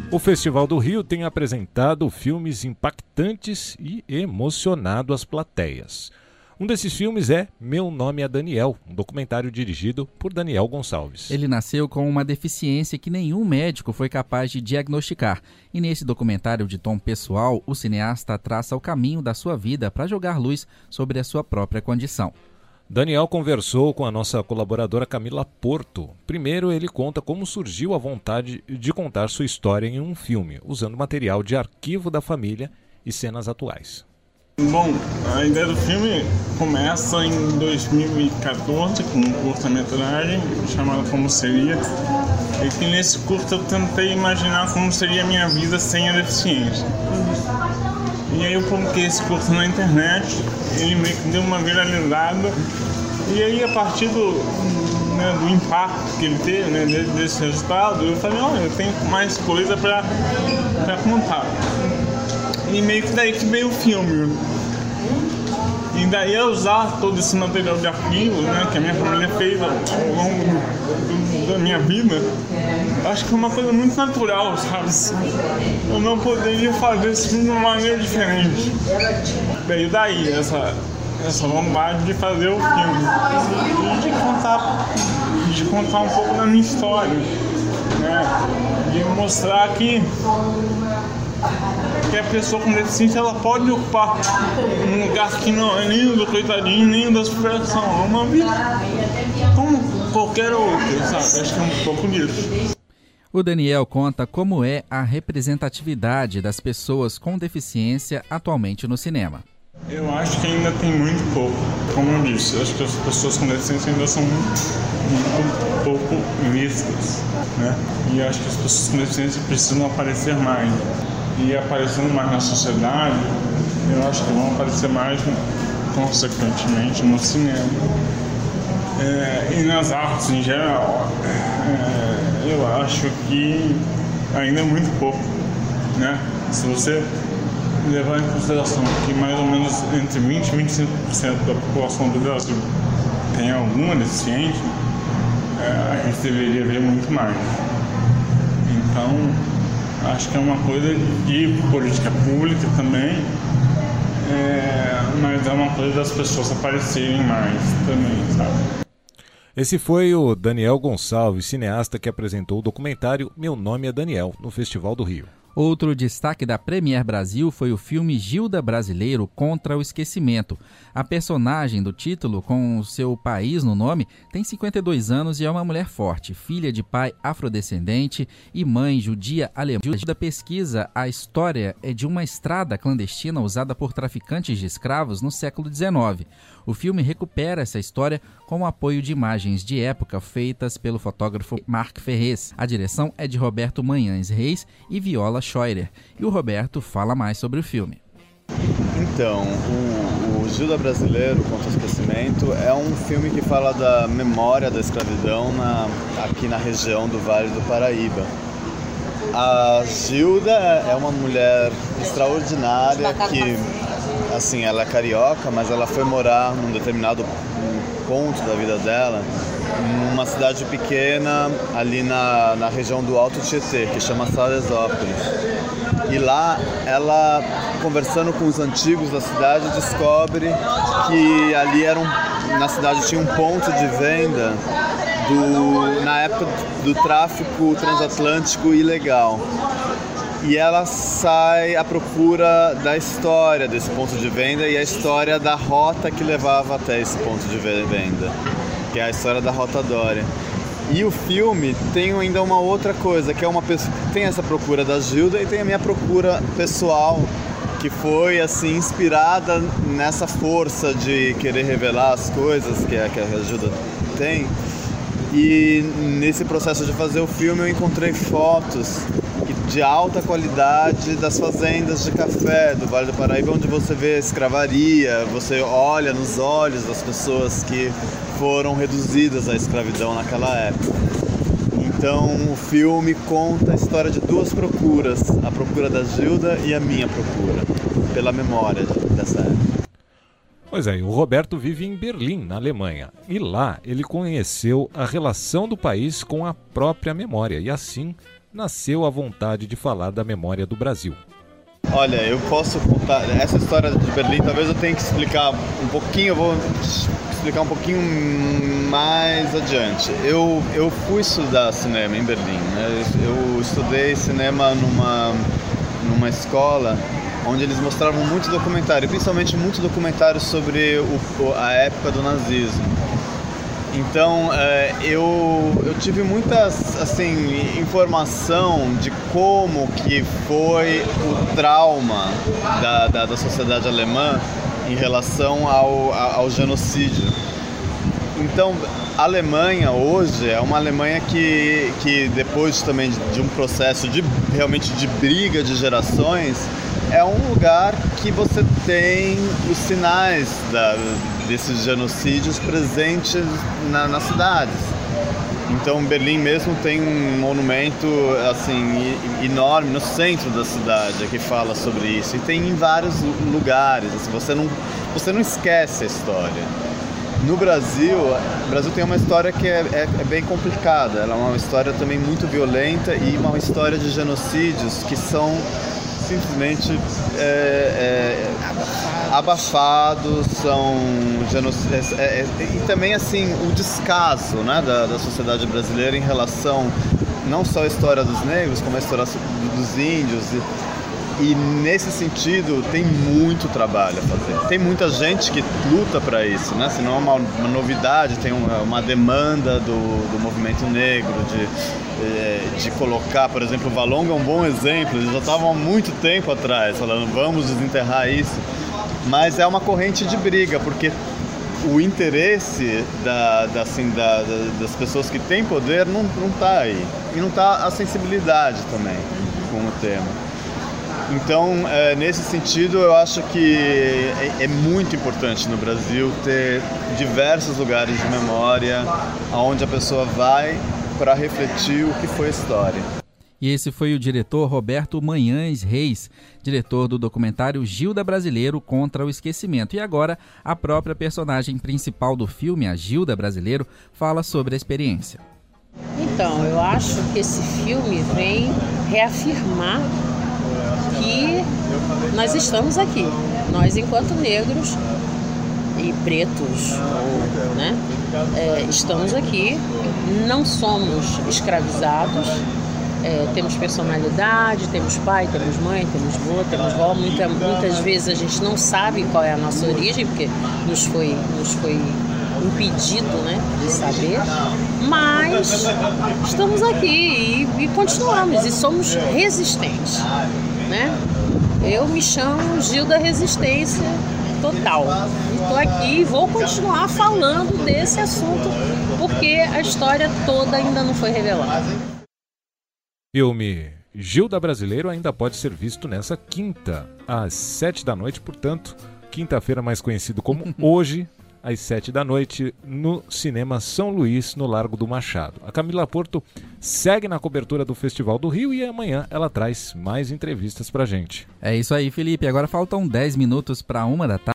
O Festival do Rio tem apresentado filmes impactantes e emocionado as plateias. Um desses filmes é Meu Nome é Daniel, um documentário dirigido por Daniel Gonçalves. Ele nasceu com uma deficiência que nenhum médico foi capaz de diagnosticar. E nesse documentário de tom pessoal, o cineasta traça o caminho da sua vida para jogar luz sobre a sua própria condição. Daniel conversou com a nossa colaboradora Camila Porto. Primeiro, ele conta como surgiu a vontade de contar sua história em um filme, usando material de arquivo da família e cenas atuais. Bom, a ideia do filme começa em 2014 com um curta-metragem chamado Como Seria. E que nesse curta eu tentei imaginar como seria a minha vida sem a deficiência. E aí eu coloquei esse curta na internet, ele meio que deu uma viralizada. E aí a partir do impacto que ele teve, desse resultado, eu falei, olha, eu tenho mais coisa para contar. E meio que daí que veio o filme. E daí a usar todo esse material de arquivo, que a minha família fez ao longo da minha vida, acho que é uma coisa muito natural, sabe? Eu não poderia fazer isso de uma maneira diferente. Veio daí essa vontade de fazer o filme e de contar um pouco da minha história, de mostrar que a pessoa com deficiência ela pode ocupar um lugar que não é nem do coitadinho, nem da superação. É uma vida como qualquer outra, sabe? Acho que é um pouco disso. O Daniel conta como é a representatividade das pessoas com deficiência atualmente no cinema. Eu acho que ainda tem muito pouco, como eu disse. Eu acho que as pessoas com deficiência ainda são muito pouco vistas, E acho que as pessoas com deficiência precisam aparecer mais. E aparecendo mais na sociedade, eu acho que vão aparecer mais, consequentemente, no cinema. E nas artes em geral. Eu acho que ainda é muito pouco, Se você levar em consideração que mais ou menos entre 20% e 25% da população do Brasil tem alguma deficiência, a gente deveria ver muito mais. Então, acho que é uma coisa de política pública também, mas é uma coisa das pessoas aparecerem mais também, sabe? Esse foi o Daniel Gonçalves, cineasta que apresentou o documentário Meu Nome é Daniel, no Festival do Rio. Outro destaque da Premiere Brasil foi o filme Gilda Brasileiro Contra o Esquecimento. A personagem do título, com o seu país no nome, tem 52 anos e é uma mulher forte, filha de pai afrodescendente e mãe judia alemã. Gilda pesquisa a história de uma estrada clandestina usada por traficantes de escravos no século XIX. O filme recupera essa história com o apoio de imagens de época feitas pelo fotógrafo Marc Ferrez. A direção é de Roberto Manhães Reis e Viola Scheurer. E o Roberto fala mais sobre o filme. Então, o Gilda Brasileiro Contra o Esquecimento é um filme que fala da memória da escravidão aqui na região do Vale do Paraíba. A Gilda é uma mulher extraordinária que, assim, ela é carioca, mas ela foi morar num determinado ponto da vida dela, numa cidade pequena ali na região do Alto Tietê, que chama Salesópolis. E lá, ela, conversando com os antigos da cidade, descobre que ali na cidade tinha um ponto de venda na época do tráfico transatlântico ilegal. E ela sai à procura da história desse ponto de venda e a história da rota que levava até esse ponto de venda, que é a história da Rota Dória. E o filme tem ainda uma outra coisa, que é tem essa procura da Gilda e tem a minha procura pessoal, que foi assim inspirada nessa força de querer revelar as coisas que a Gilda tem. E nesse processo de fazer o filme eu encontrei fotos de alta qualidade das fazendas de café do Vale do Paraíba, onde você vê a escravaria, você olha nos olhos das pessoas que foram reduzidas à escravidão naquela época. Então o filme conta a história de duas procuras, a procura da Gilda e a minha procura, pela memória dessa época. Pois é, o Roberto vive em Berlim, na Alemanha, e lá ele conheceu a relação do país com a própria memória e assim nasceu a vontade de falar da memória do Brasil. Olha, eu posso contar essa história de Berlim, talvez eu tenha que explicar um pouquinho, eu vou explicar um pouquinho mais adiante. Eu fui estudar cinema em Berlim, né? Eu estudei cinema numa escola onde eles mostravam muito documentário, principalmente muito documentário sobre a época do nazismo. Então, eu tive muita informação de como que foi o trauma da sociedade alemã em relação ao genocídio. Então, a Alemanha hoje é uma Alemanha que depois também de um processo realmente de briga de gerações, é um lugar que você tem os sinais desses genocídios presentes nas cidades. Então, Berlim mesmo tem um monumento assim enorme no centro da cidade que fala sobre isso. E tem em vários lugares. Assim, você não esquece a história. No Brasil, o Brasil tem uma história que é bem complicada. Ela é uma história também muito violenta e uma história de genocídios que são simplesmente abafados, são genocídios, e também assim o descaso, né, da sociedade brasileira em relação não só à história dos negros, como a história dos índios. E nesse sentido tem muito trabalho a fazer. Tem muita gente que luta para isso, né? Se não é uma novidade, tem uma demanda do movimento negro de colocar, por exemplo, o Valongo é um bom exemplo. Eles já estavam há muito tempo atrás falando vamos desenterrar isso. Mas é uma corrente de briga, porque o interesse das pessoas que têm poder não está aí. E não está a sensibilidade também com o tema. Então, nesse sentido, eu acho que é muito importante no Brasil ter diversos lugares de memória onde a pessoa vai para refletir o que foi a história. E esse foi o diretor Roberto Manhães Reis, diretor do documentário Gilda Brasileiro contra o Esquecimento. E agora, a própria personagem principal do filme, a Gilda Brasileiro, fala sobre a experiência. Então, eu acho que esse filme vem reafirmar que nós estamos aqui, nós enquanto negros e pretos, né, estamos aqui, não somos escravizados, temos personalidade, temos pai, temos mãe, temos avô, temos vó, muitas vezes a gente não sabe qual é a nossa origem, porque nos foi impedido, né, de saber, mas estamos aqui e continuamos e somos resistentes, né? Eu me chamo Gilda Resistência Total. Estou aqui e vou continuar falando desse assunto porque a história toda ainda não foi revelada. Filme Gilda Brasileiro ainda pode ser visto nessa quinta, às 7 da noite, portanto, quinta-feira mais conhecido como hoje, às 7 da noite, no Cinema São Luís, no Largo do Machado. A Camila Porto segue na cobertura do Festival do Rio e amanhã ela traz mais entrevistas pra gente. É isso aí, Felipe. Agora faltam 10 minutos para 1 da tarde.